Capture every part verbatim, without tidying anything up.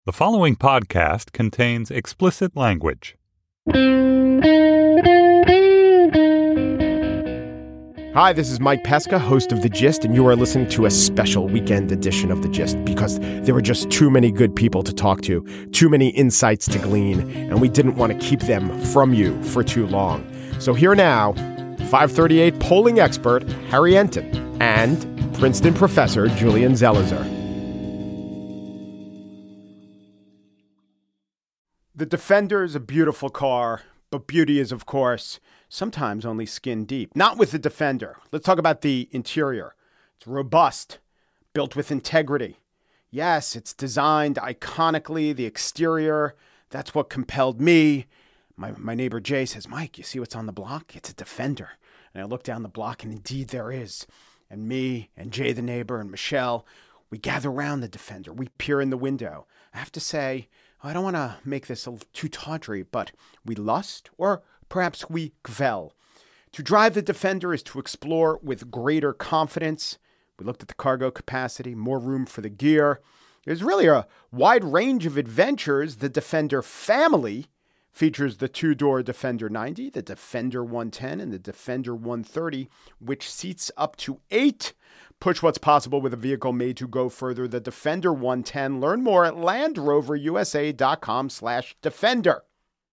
The following podcast contains explicit language. Hi, this is Mike Pesca, host of The Gist, and you are listening to a special weekend edition of The Gist because there were just too many good people to talk to, too many insights to glean, and we didn't want to keep them from you for too long. So here now, five thirty-eight polling expert Harry Enten and Princeton professor Julian Zelizer. The Defender is a beautiful car, but beauty is, of course, sometimes only skin deep. Not with the Defender. Let's talk about the interior. It's robust, built with integrity. Yes, it's designed iconically. The exterior, that's what compelled me. My, my neighbor Jay says, Mike, you see what's on the block? It's a Defender. And I look down the block, and indeed there is. And me and Jay the neighbor and Michelle, we gather around the Defender. We peer in the window. I have to say, I don't want to make this too tawdry, but we lust, or perhaps we gvel. To drive the Defender is to explore with greater confidence. We looked at the cargo capacity, more room for the gear. There's really a wide range of adventures. The Defender family features the two-door Defender ninety, the Defender one ten, and the Defender one thirty, which seats up to eight. Push what's possible with a vehicle made to go further. The Defender one ten. Learn more at LandRoverUSA.com slash Defender.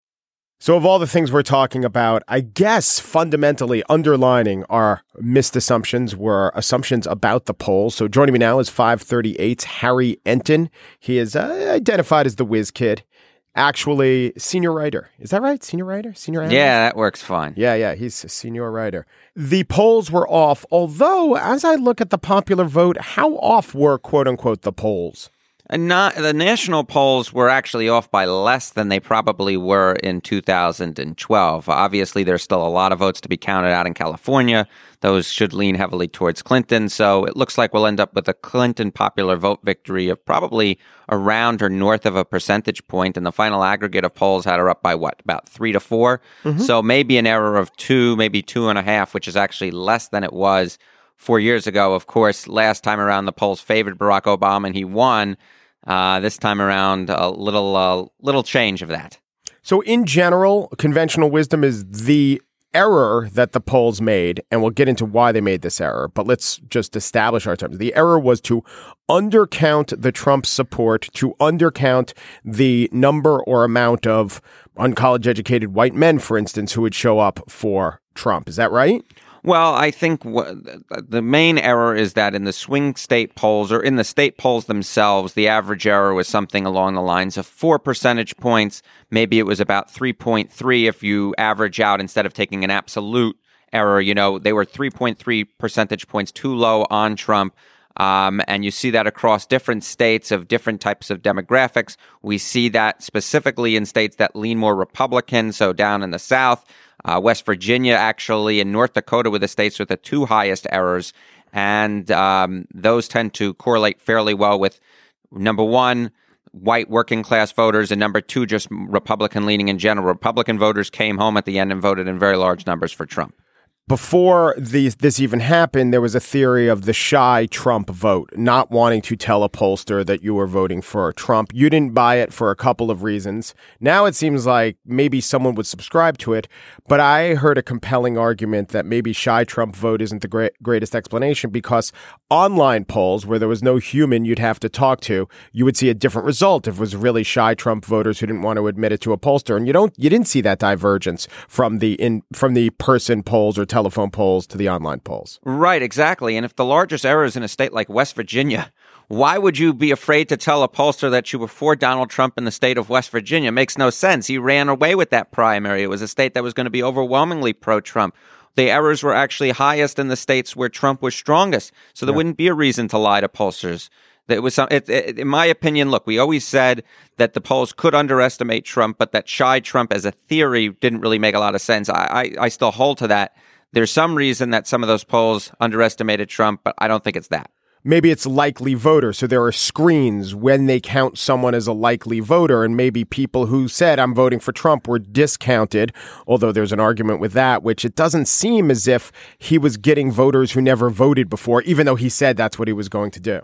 So of all the things we're talking about, I guess fundamentally underlining our missed assumptions were assumptions about the polls. So joining me now is five thirty-eight's Harry Enten. He is uh, identified as the whiz kid. Actually, senior writer. Is that right? Senior writer? Senior analyst? Yeah, that works fine. Yeah, yeah, he's a senior writer. The polls were off, although as I look at the popular vote, how off were, quote unquote, the polls? And not, the national polls were actually off by less than they probably were in two thousand twelve. Obviously, there's still a lot of votes to be counted out in California. Those should lean heavily towards Clinton. So it looks like we'll end up with a Clinton popular vote victory of probably around or north of a percentage point. And the final aggregate of polls had her up by what, about three to four? Mm-hmm. So maybe an error of two, maybe two and a half, which is actually less than it was four years ago. Of course, last time around, the polls favored Barack Obama and he won. Uh, this time around, a little uh, little change of that. So in general, conventional wisdom is the error that the polls made, and we'll get into why they made this error, but let's just establish our terms. The error was to undercount the Trump support, to undercount the number or amount of uncollege-educated white men, for instance, who would show up for Trump. Is that right? Well, I think w- the main error is that in the swing state polls or in the state polls themselves, the average error was something along the lines of four percentage points. Maybe it was about three point three if you average out instead of taking an absolute error. You know, they were three point three percentage points too low on Trump. Um, and you see that across different states of different types of demographics. We see that specifically in states that lean more Republican. So down in the South, Uh, West Virginia, actually, and North Dakota were the states with the two highest errors. And um, those tend to correlate fairly well with, number one, white working class voters, and number two, just Republican leaning in general. Republican voters came home at the end and voted in very large numbers for Trump. Before these, this even happened, there was a theory of the shy Trump vote, not wanting to tell a pollster that you were voting for Trump. You didn't buy it for a couple of reasons. Now it seems like maybe someone would subscribe to it, but I heard a compelling argument that maybe shy Trump vote isn't the great, greatest explanation because online polls where there was no human you'd have to talk to, you would see a different result if it was really shy Trump voters who didn't want to admit it to a pollster. And you don't, you didn't see that divergence from the in from the person polls or telephone polls to the online polls. Right, exactly. And if the largest error is in a state like West Virginia, why would you be afraid to tell a pollster that you were for Donald Trump in the state of West Virginia? It makes no sense. He ran away with that primary. It was a state that was going to be overwhelmingly pro-Trump. The errors were actually highest in the states where Trump was strongest. So there yeah. wouldn't be a reason to lie to pollsters. It was, some, it, it, in my opinion, look, we always said that the polls could underestimate Trump, but that shy Trump as a theory didn't really make a lot of sense. I, I, I still hold to that. There's some reason that some of those polls underestimated Trump, but I don't think it's that. Maybe it's likely voter. So there are screens when they count someone as a likely voter, and maybe people who said I'm voting for Trump were discounted, although there's an argument with that, which it doesn't seem as if he was getting voters who never voted before, even though he said that's what he was going to do.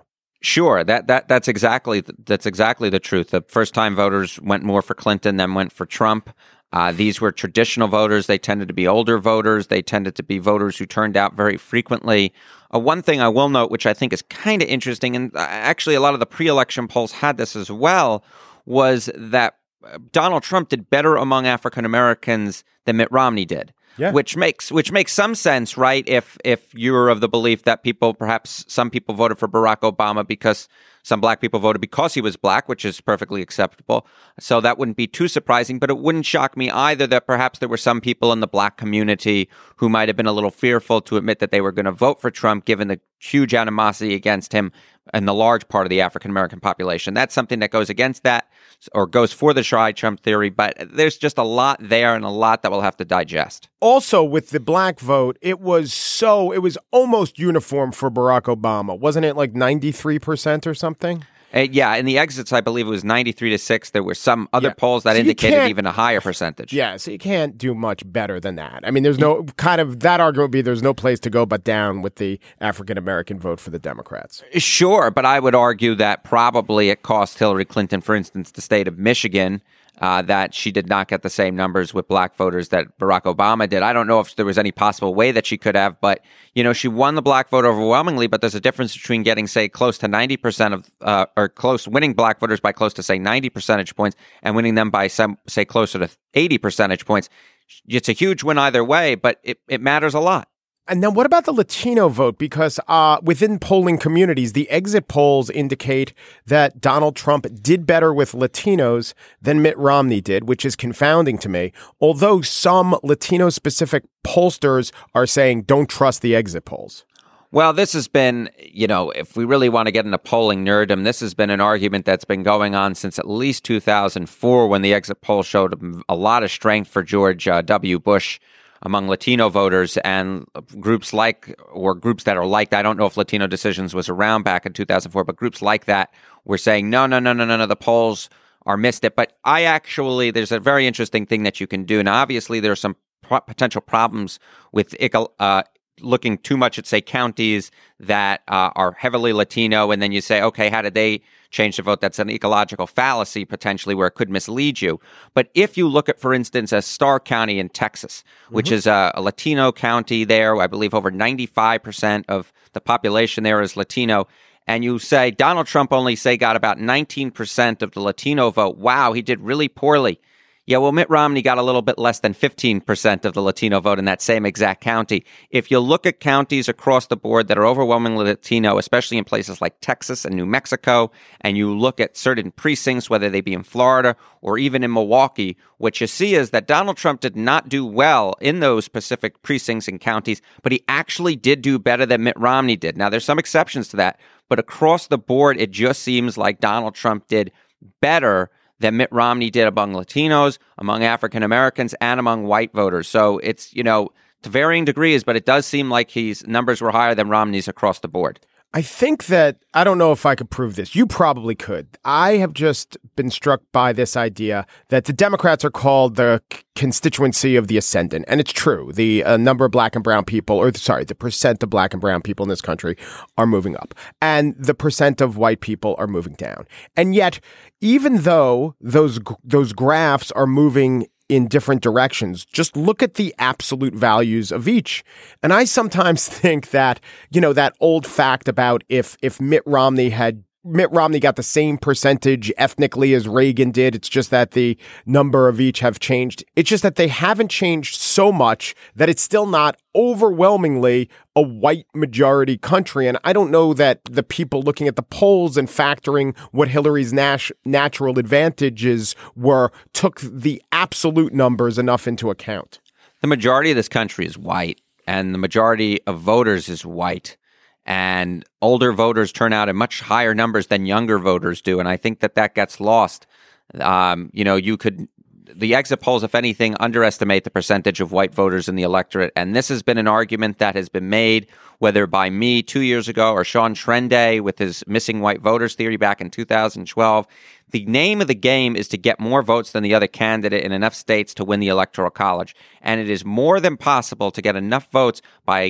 Sure, that that that's exactly that's exactly the truth. The first-time voters went more for Clinton than went for Trump. Uh, these were traditional voters. They tended to be older voters. They tended to be voters who turned out very frequently. Uh, one thing I will note, which I think is kind of interesting, and actually a lot of the pre-election polls had this as well, was that Donald Trump did better among African Americans than Mitt Romney did. Yeah. Which makes which makes some sense, right? If if you're of the belief that people, perhaps some people voted for Barack Obama because some black people voted because he was black, which is perfectly acceptable. So that wouldn't be too surprising, but it wouldn't shock me either that perhaps there were some people in the black community who might have been a little fearful to admit that they were going to vote for Trump, given the huge animosity against him and the large part of the African American population. That's something that goes against that or goes for the Try-Trump theory, but there's just a lot there and a lot that we'll have to digest. Also, with the black vote, it was so, it was almost uniform for Barack Obama. Wasn't it like ninety-three percent or something? Uh, yeah, in the exits, I believe it was ninety-three to six. There were some other yeah. polls that so indicated even a higher percentage. Yeah, so you can't do much better than that. I mean, there's no kind of, that argument would be there's no place to go but down with the African-American vote for the Democrats. Sure, but I would argue that probably it cost Hillary Clinton, for instance, the state of Michigan, Uh, that she did not get the same numbers with black voters that Barack Obama did. I don't know if there was any possible way that she could have, but, you know, she won the black vote overwhelmingly, but there's a difference between getting, say, close to ninety percent of, uh, or close, winning black voters by close to, say, ninety percentage points and winning them by, some, say, closer to eighty percentage points. It's a huge win either way, but it, it matters a lot. And then what about the Latino vote? Because uh, within polling communities, the exit polls indicate that Donald Trump did better with Latinos than Mitt Romney did, which is confounding to me. Although some Latino-specific pollsters are saying don't trust the exit polls. Well, this has been, you know, if we really want to get into polling nerddom, this has been an argument that's been going on since at least two thousand four when the exit poll showed a lot of strength for George uh, W. Bush among Latino voters, and groups like, or groups that are like, I don't know if Latino Decisions was around back in two thousand four, but groups like that were saying, no, no, no, no, no, no, the polls are missed it. But I actually, there's a very interesting thing that you can do. Now, obviously, there are some pro- potential problems with uh, looking too much at, say, counties that uh, are heavily Latino, and then you say, okay, how did they change the vote? That's an ecological fallacy, potentially, where it could mislead you. But if you look at, for instance, a Starr County in Texas, which mm-hmm. is a, a Latino county there, I believe over ninety-five percent of the population there is Latino, and you say Donald Trump only, say, got about nineteen percent of the Latino vote. Wow, he did really poorly. Yeah, well, Mitt Romney got a little bit less than fifteen percent of the Latino vote in that same exact county. If you look at counties across the board that are overwhelmingly Latino, especially in places like Texas and New Mexico, and you look at certain precincts, whether they be in Florida or even in Milwaukee, what you see is that Donald Trump did not do well in those specific precincts and counties, but he actually did do better than Mitt Romney did. Now, there's some exceptions to that, but across the board, it just seems like Donald Trump did better than Mitt Romney did among Latinos, among African Americans, and among white voters. So it's, you know, to varying degrees, but it does seem like his numbers were higher than Romney's across the board. I think that, I don't know if I could prove this. You probably could. I have just been struck by this idea that the Democrats are called the constituency of the ascendant. And it's true. The uh, number of black and brown people, or sorry, the percent of black and brown people in this country are moving up. And the percent of white people are moving down. And yet, even though those those graphs are moving in different directions, just look at the absolute values of each. And I sometimes think that, you know, that old fact about if if Mitt Romney had Mitt Romney got the same percentage ethnically as Reagan did. It's just that the number of each have changed. It's just that they haven't changed so much that it's still not overwhelmingly a white majority country. And I don't know that the people looking at the polls and factoring what Hillary's nat- natural advantages were took the absolute numbers enough into account. The majority of this country is white, and the majority of voters is white. And older voters turn out in much higher numbers than younger voters do. And I think that that gets lost. Um, you know, you could, the exit polls, if anything, underestimate the percentage of white voters in the electorate. And this has been an argument that has been made, whether by me two years ago or Sean Trende with his missing white voters theory back in two thousand twelve. The name of the game is to get more votes than the other candidate in enough states to win the Electoral College. And it is more than possible to get enough votes by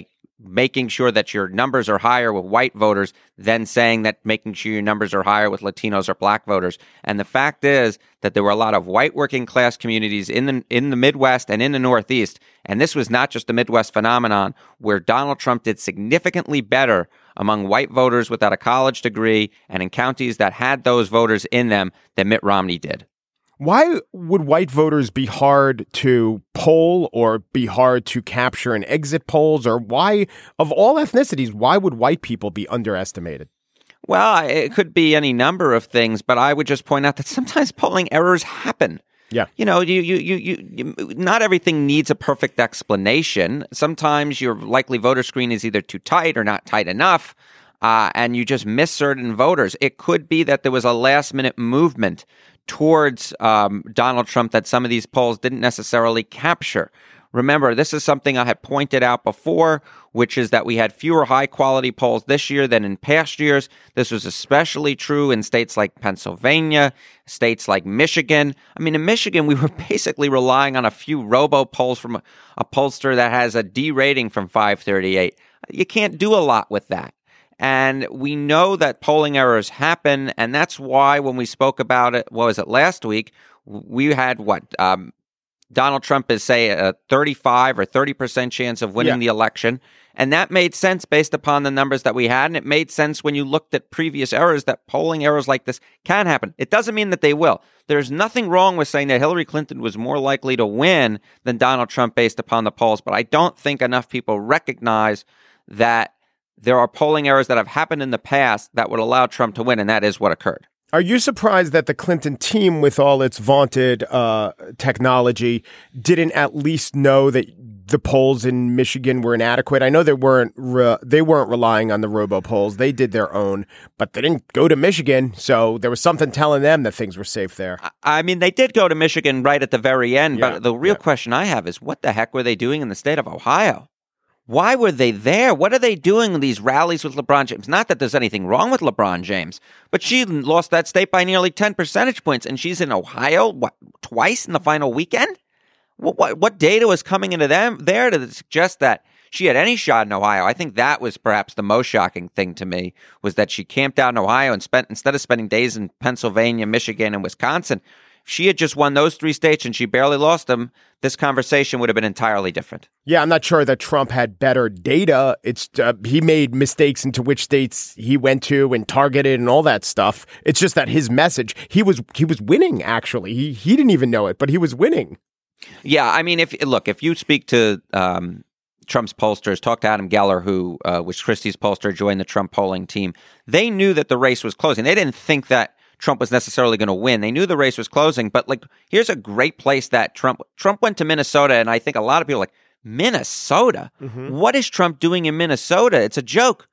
making sure that your numbers are higher with white voters than saying that making sure your numbers are higher with Latinos or black voters. And the fact is that there were a lot of white working class communities in the in the Midwest and in the Northeast. And this was not just a Midwest phenomenon where Donald Trump did significantly better among white voters without a college degree and in counties that had those voters in them than Mitt Romney did. Why would white voters be hard to poll or be hard to capture in exit polls? Or why, of all ethnicities, why would white people be underestimated? Well, it could be any number of things, but I would just point out that sometimes polling errors happen. Yeah. You know, you, you, you, you, you, not everything needs a perfect explanation. Sometimes your likely voter screen is either too tight or not tight enough, uh, and you just miss certain voters. It could be that there was a last-minute movement towards um, Donald Trump that some of these polls didn't necessarily capture. Remember, this is something I had pointed out before, which is that we had fewer high-quality polls this year than in past years. This was especially true in states like Pennsylvania, states like Michigan. I mean, in Michigan, we were basically relying on a few robo-polls from a, a pollster that has a D rating from five thirty-eight. You can't do a lot with that. And we know that polling errors happen, and that's why when we spoke about it, what was it, last week, we had what, um, Donald Trump is, say, a thirty-five or thirty percent chance of winning yeah. the election. And that made sense based upon the numbers that we had, and it made sense when you looked at previous errors that polling errors like this can happen. It doesn't mean that they will. There's nothing wrong with saying that Hillary Clinton was more likely to win than Donald Trump based upon the polls, but I don't think enough people recognize that there are polling errors that have happened in the past that would allow Trump to win, and that is what occurred. Are you surprised that the Clinton team, with all its vaunted uh, technology, didn't at least know that the polls in Michigan were inadequate? I know they weren't re- they weren't relying on the robo polls; they did their own, but they didn't go to Michigan, so there was something telling them that things were safe there. I mean, they did go to Michigan right at the very end, yeah, but the real yeah. question I have is, what the heck were they doing in the state of Ohio? Why were they there? What are they doing in these rallies with LeBron James? Not that there's anything wrong with LeBron James, but she lost that state by nearly ten percentage points, and she's in Ohio, what, twice in the final weekend? What, what, what data was coming into them there to suggest that she had any shot in Ohio? I think that was perhaps the most shocking thing to me, was that she camped out in Ohio and spent, instead of spending days in Pennsylvania, Michigan, and Wisconsin, if she had just won those three states and she barely lost them, this conversation would have been entirely different. Yeah, I'm not sure that Trump had better data. It's uh, he made mistakes into which states he went to and targeted and all that stuff. It's just that his message, he was he was winning, actually. He he didn't even know it, but he was winning. Yeah, I mean, if look, if you speak to um, Trump's pollsters, talk to Adam Geller, who uh, was Christie's pollster, joined the Trump polling team, they knew that the race was closing. They didn't think that Trump was necessarily going to win. They knew the race was closing, but like, here's a great place that Trump Trump went to Minnesota, and I think a lot of people are like, Minnesota? Mm-hmm. What is Trump doing in Minnesota? It's a joke.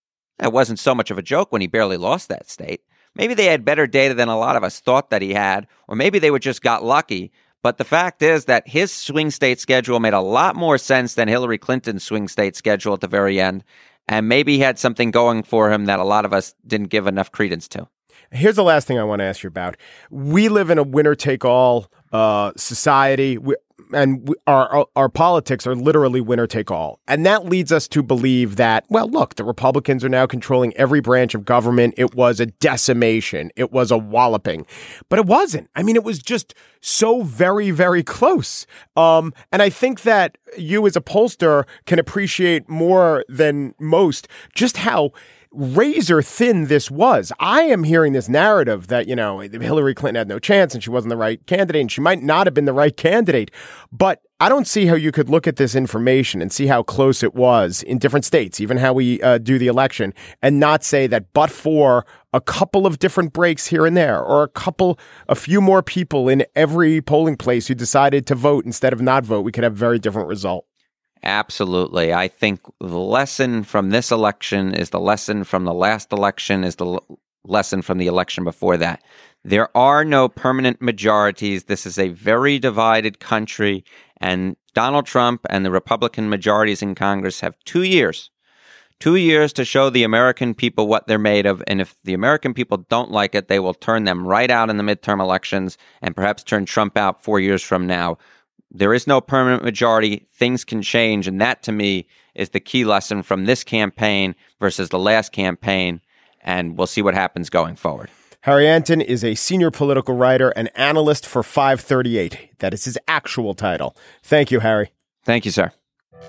It wasn't so much of a joke when he barely lost that state. Maybe they had better data than a lot of us thought that he had, or maybe they were just got lucky. But the fact is that his swing state schedule made a lot more sense than Hillary Clinton's swing state schedule at the very end, and maybe he had something going for him that a lot of us didn't give enough credence to. Here's the last thing I want to ask you about. We live in a winner-take-all uh, society, we, and we, our, our our politics are literally winner-take-all. And that leads us to believe that, well, look, the Republicans are now controlling every branch of government. It was a decimation. It was a walloping. But it wasn't. I mean, it was just so very, very close. Um, and I think that you as a pollster can appreciate more than most just how razor thin this was. I am hearing this narrative that, you know, Hillary Clinton had no chance and she wasn't the right candidate, and she might not have been the right candidate. But I don't see how you could look at this information and see how close it was in different states, even how we uh, do the election, and not say that but for a couple of different breaks here and there, or a couple, a few more people in every polling place who decided to vote instead of not vote, we could have a very different result. Absolutely. I think the lesson from this election is the lesson from the last election is the l- lesson from the election before that. There are no permanent majorities. This is a very divided country, and Donald Trump and the Republican majorities in Congress have two years, two years to show the American people what they're made of. And if the American people don't like it, they will turn them right out in the midterm elections and perhaps turn Trump out four years from now. there is no permanent majority. Things can change. And that, to me, is the key lesson from this campaign versus the last campaign. And we'll see what happens going forward. Harry Anton is a senior political writer and analyst for five thirty-eight. That is his actual title. Thank you, Harry. Thank you, sir.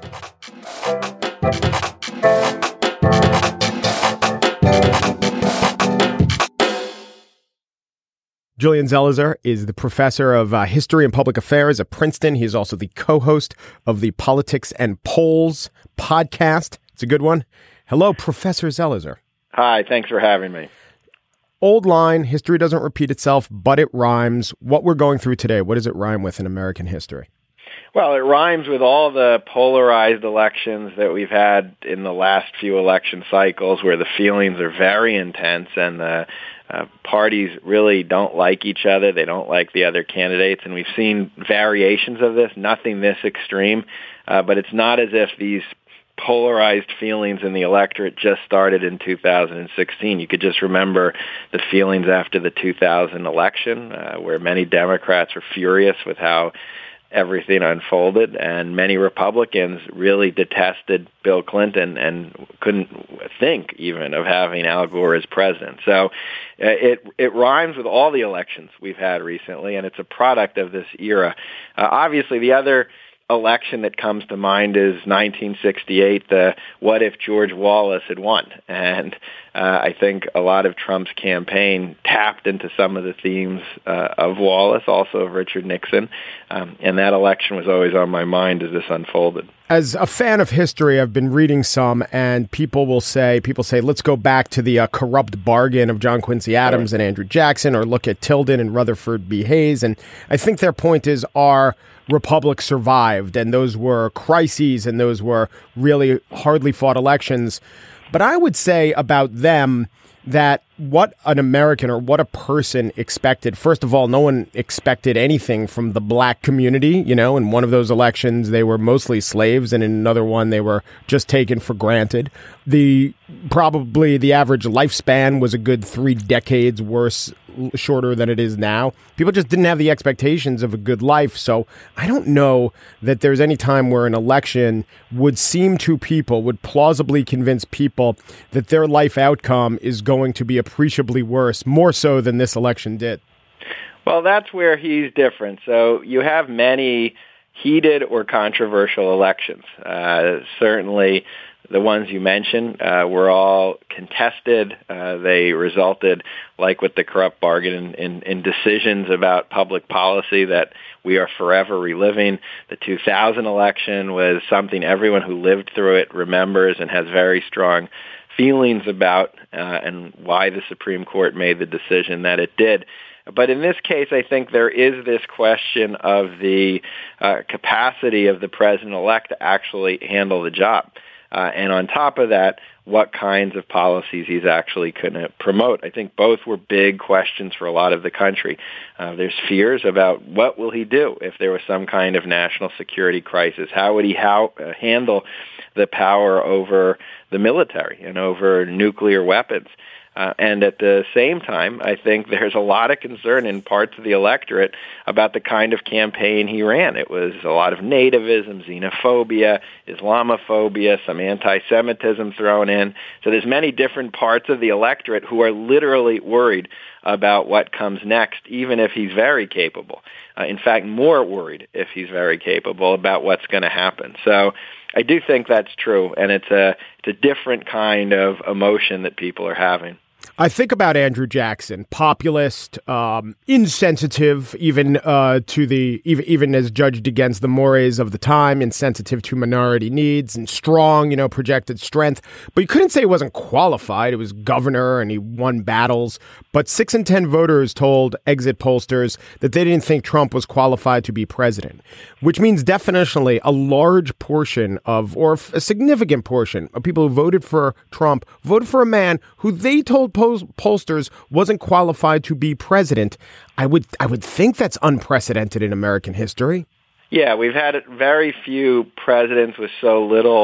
Julian Zelizer is the professor of uh, history and public affairs at Princeton. He is also the co-host of the Politics and Polls podcast. It's a good one. Hello, Professor Zelizer. Hi, thanks for having me. Old line, history doesn't repeat itself, but it rhymes. What we're going through today, what does it rhyme with in American history? Well, it rhymes with all the polarized elections that we've had in the last few election cycles where the feelings are very intense and the uh, parties really don't like each other. They don't like the other candidates. And we've seen variations of this, nothing this extreme. Uh, but it's not as if these polarized feelings in the electorate just started in two thousand sixteen. You could just remember the feelings after the two thousand election, uh, where many Democrats were furious with how everything unfolded, and many Republicans really detested Bill Clinton and couldn't think even of having Al Gore as president. So uh, it it rhymes with all the elections we've had recently, and it's a product of this era. Uh, obviously, the other election that comes to mind is nineteen sixty-eight, the what if George Wallace had won? And uh, I think a lot of Trump's campaign tapped into some of the themes uh, of Wallace, also of Richard Nixon. Um, and that election was always on my mind as this unfolded. As a fan of history, I've been reading some, and people will say, people say, let's go back to the uh, corrupt bargain of John Quincy Adams and Andrew Jackson, or look at Tilden and Rutherford B. Hayes. And I think their point is our republic survived, and those were crises, and those were really hardly fought elections. But I would say about them that what an American or what a person expected, first of all, no one expected anything from the black community. You know, in one of those elections, they were mostly slaves, and in another one, they were just taken for granted. The probably the average lifespan was a good three decades worse, shorter than it is now. People just didn't have the expectations of a good life. So I don't know that there's any time where an election would seem to people, would plausibly convince people that their life outcome is going to be appreciably worse, more so than this election did. Well, that's where he's different. So you have many heated or controversial elections. Uh, certainly the ones you mentioned uh, were all contested. Uh, they resulted, like with the corrupt bargain, in, in, in decisions about public policy that we are forever reliving. The two thousand election was something everyone who lived through it remembers and has very strong feelings about, uh, and why the Supreme Court made the decision that it did. But in this case, I think there is this question of the uh, capacity of the president-elect to actually handle the job. Uh, and on top of that, what kinds of policies he's actually going to promote. I think both were big questions for a lot of the country. Uh, there's fears about what will he do if there was some kind of national security crisis. How would he how, uh, handle the power over the military and over nuclear weapons? Uh, and at the same time, I think there's a lot of concern in parts of the electorate about the kind of campaign he ran. It was a lot of nativism, xenophobia, Islamophobia, some anti-Semitism thrown in. So there's many different parts of the electorate who are literally worried about what comes next, even if he's very capable. Uh, in fact, more worried if he's very capable about what's going to happen. So I do think that's true, and it's a it's a different kind of emotion that people are having. I think about Andrew Jackson, populist, um, insensitive, even uh, to the even, even as judged against the mores of the time, insensitive to minority needs, and strong, you know, projected strength. But you couldn't say he wasn't qualified. He was governor and he won battles. But six in ten voters told exit pollsters that they didn't think Trump was qualified to be president, which means definitionally a large portion of, or a significant portion of people who voted for Trump voted for a man who they told poll- pollsters wasn't qualified to be president. I would I would think that's unprecedented in American history. Yeah, we've had very few presidents with so little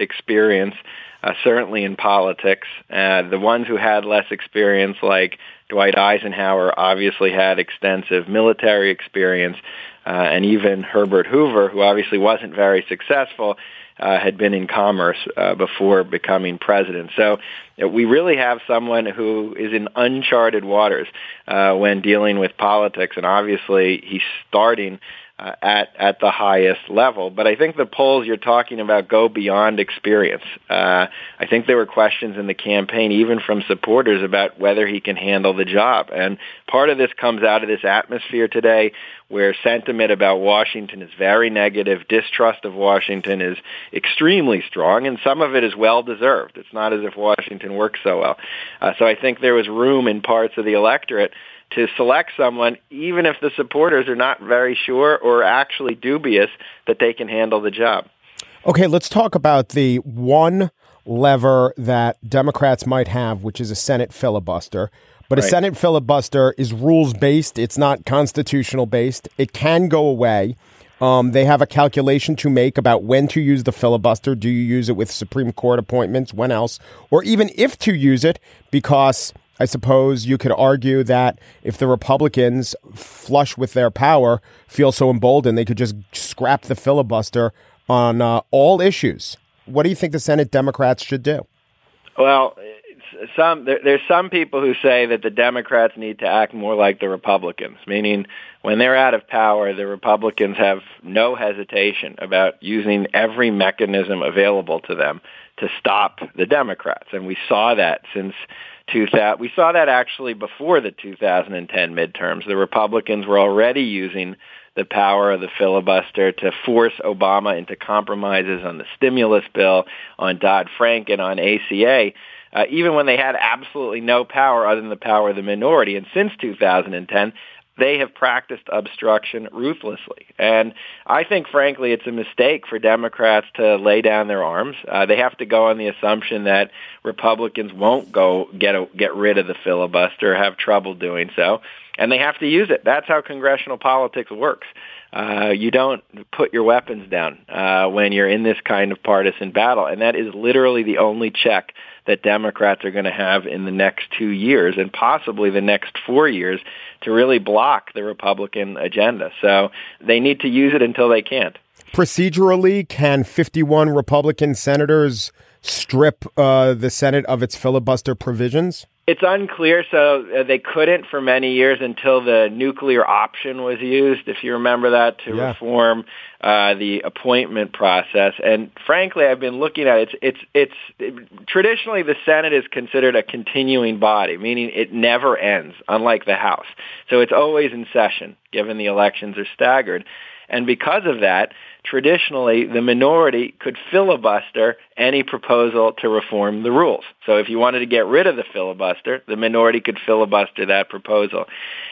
experience, uh, certainly in politics. Uh, the ones who had less experience, like Dwight Eisenhower, obviously had extensive military experience, uh, and even Herbert Hoover, who obviously wasn't very successful, uh, had been in commerce uh, before becoming president. So uh, we really have someone who is in uncharted waters uh, when dealing with politics, and obviously he's starting Uh, at at the highest level. But I think the polls you're talking about go beyond experience. Uh, I think there were questions in the campaign, even from supporters, about whether he can handle the job. And part of this comes out of this atmosphere today where sentiment about Washington is very negative. Distrust of Washington is extremely strong, and some of it is well-deserved. It's not as if Washington works so well. Uh, so I think there was room in parts of the electorate to select someone, even if the supporters are not very sure or actually dubious that they can handle the job. Okay, let's talk about the one lever that Democrats might have, which is a Senate filibuster. But a right. Senate filibuster is rules-based. It's not constitutional-based. It can go away. Um, they have a calculation to make about when to use the filibuster. Do you use it with Supreme Court appointments? When else? Or even if to use it, because I suppose you could argue that if the Republicans, flush with their power, feel so emboldened, they could just scrap the filibuster on uh, all issues. What do you think the Senate Democrats should do? Well, some there, there's some people who say that the Democrats need to act more like the Republicans, meaning when they're out of power, the Republicans have no hesitation about using every mechanism available to them to stop the Democrats. And we saw that since two thousand. We saw that actually before the two thousand ten midterms. The Republicans were already using the power of the filibuster to force Obama into compromises on the stimulus bill, on Dodd-Frank, and on A C A, uh, even when they had absolutely no power other than the power of the minority. And since two thousand ten, they have practiced obstruction ruthlessly. And I think, frankly, it's a mistake for Democrats to lay down their arms. Uh, they have to go on the assumption that Republicans won't go get a, get rid of the filibuster, have trouble doing so, and they have to use it. That's how congressional politics works. Uh, you don't put your weapons down uh, when you're in this kind of partisan battle, and that is literally the only check that Democrats are going to have in the next two years and possibly the next four years to really block the Republican agenda. So they need to use it until they can't. Procedurally, can fifty-one Republican senators strip uh, the Senate of its filibuster provisions? It's unclear, so uh, they couldn't for many years until the nuclear option was used, if you remember that, to yeah. reform uh, the appointment process. And frankly, I've been looking at it. It's, it's, it's it, traditionally the Senate is considered a continuing body, meaning it never ends, unlike the House. So it's always in session, given the elections are staggered. And because of that, traditionally, the minority could filibuster any proposal to reform the rules. So if you wanted to get rid of the filibuster, the minority could filibuster that proposal.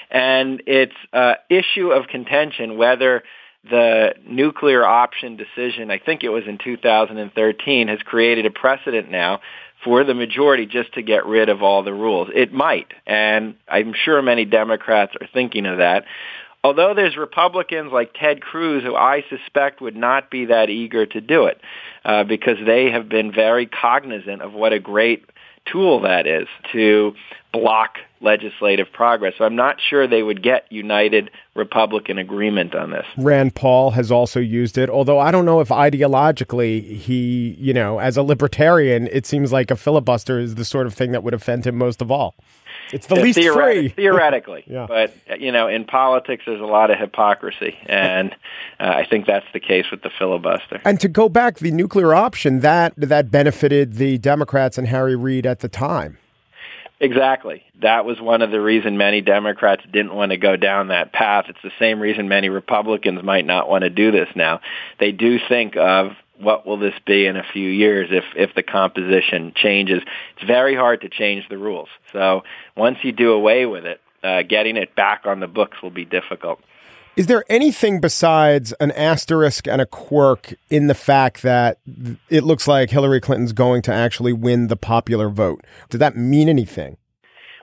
And it's an issue of contention whether the nuclear option decision, I think it was in two thousand thirteen, has created a precedent now for the majority just to get rid of all the rules. It might, and I'm sure many Democrats are thinking of that. Although there's Republicans like Ted Cruz who I suspect would not be that eager to do it uh, because they have been very cognizant of what a great tool that is to block legislative progress. So I'm not sure they would get united Republican agreement on this. Rand Paul has also used it, although I don't know if ideologically he, you know, as a libertarian, it seems like a filibuster is the sort of thing that would offend him most of all. It's the least Theoret- free. Theoretically. yeah. But, you know, in politics, there's a lot of hypocrisy. And uh, I think that's the case with the filibuster. And to go back, the nuclear option, that that benefited the Democrats and Harry Reid at the time. Exactly. That was one of the reasons many Democrats didn't want to go down that path. It's the same reason many Republicans might not want to do this now. They do think of what will this be in a few years if, if the composition changes. It's very hard to change the rules. So once you do away with it, uh, getting it back on the books will be difficult. Is there anything besides an asterisk and a quirk in the fact that it looks like Hillary Clinton's going to actually win the popular vote? Does that mean anything?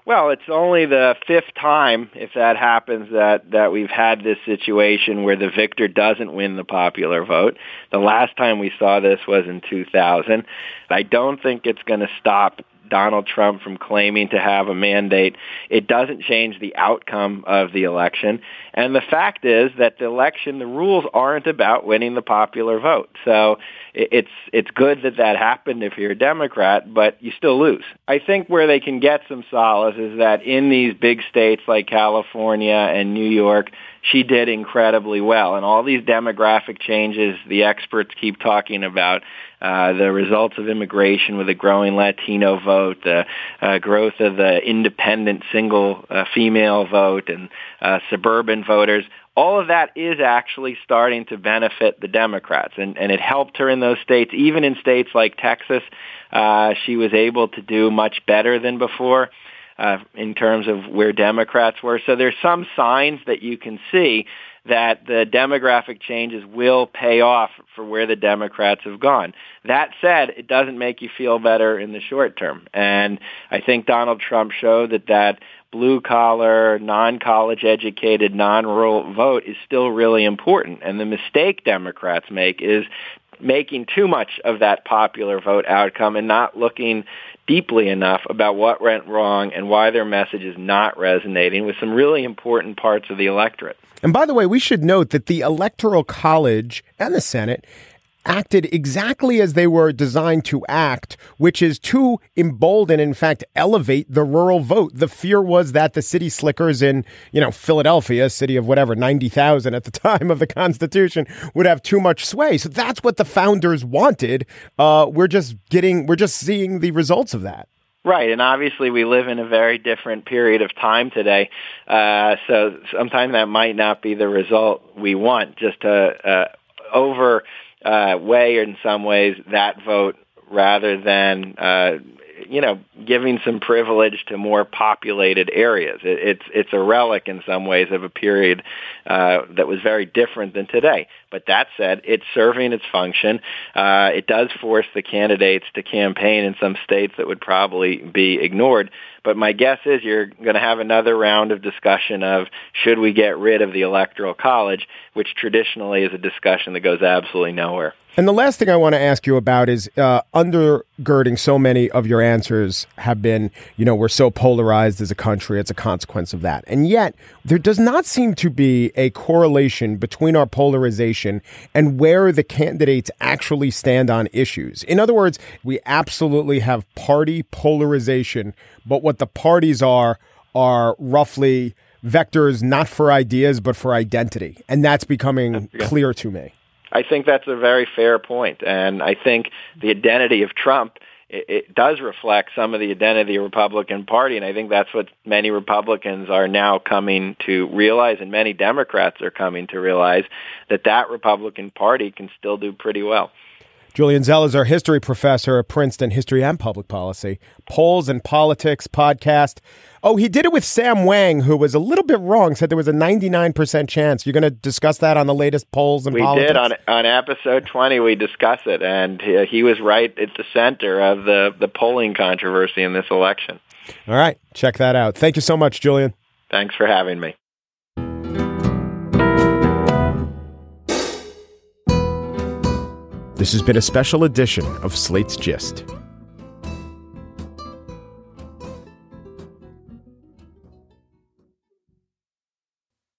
Well, it's only the fifth time, if that happens, that, that we've had this situation where the victor doesn't win the popular vote. The last time we saw this was in two thousand. I don't think it's going to stop Donald Trump from claiming to have a mandate. It doesn't change the outcome of the election. And the fact is that the election, the rules aren't about winning the popular vote. So it's it's good that that happened if you're a Democrat, but you still lose. I think where they can get some solace is that in these big states like California and New York, she did incredibly well. And all these demographic changes the experts keep talking about, uh, the results of immigration with a growing Latino vote, the uh, growth of the independent single uh, female vote, and uh, suburban voters, all of that is actually starting to benefit the Democrats. And, and it helped her in those states. Even in states like Texas, uh, she was able to do much better than before. Uh, in terms of where Democrats were. So there's some signs that you can see that the demographic changes will pay off for where the Democrats have gone. That said, it doesn't make you feel better in the short term. And I think Donald Trump showed that that blue-collar, non-college educated, non-rural vote is still really important. And the mistake Democrats make is making too much of that popular vote outcome and not looking deeply enough about what went wrong and why their message is not resonating with some really important parts of the electorate. And by the way, we should note that the Electoral College and the Senate acted exactly as they were designed to act, which is to embolden, in fact, elevate the rural vote. The fear was that the city slickers in, you know, Philadelphia, city of whatever, ninety thousand at the time of the Constitution, would have too much sway. So that's what the founders wanted. Uh, we're just getting, we're just seeing the results of that. Right, and obviously we live in a very different period of time today, uh, so sometimes that might not be the result we want, just to uh, over uh, weigh in some ways that vote rather than, uh, you know, giving some privilege to more populated areas. It, it's it's a relic in some ways of a period uh, that was very different than today. But that said, it's serving its function. Uh, it does force the candidates to campaign in some states that would probably be ignored. But my guess is you're going to have another round of discussion of should we get rid of the Electoral College, which traditionally is a discussion that goes absolutely nowhere. And the last thing I want to ask you about is uh, undergirding so many of your answers have been, you know, we're so polarized as a country. It's a consequence of that. And yet there does not seem to be a correlation between our polarization and where the candidates actually stand on issues. In other words, we absolutely have party polarization, but what the parties are are roughly vectors not for ideas, but for identity. And that's becoming yeah. clear to me. I think that's a very fair point, and I think the identity of Trump, it, it does reflect some of the identity of the Republican Party, and I think that's what many Republicans are now coming to realize, and many Democrats are coming to realize, that that Republican Party can still do pretty well. Julian Zell is our history professor at Princeton, History and Public Policy. Polls and Politics podcast. Oh, he did it with Sam Wang, who was a little bit wrong, said there was a ninety-nine percent chance. You're going to discuss that on the latest Polls and we Politics? We did. On on episode twenty, we discussed it, and he, he was right at the center of the, the polling controversy in this election. All right. Check that out. Thank you so much, Julian. Thanks for having me. This has been a special edition of Slate's Gist.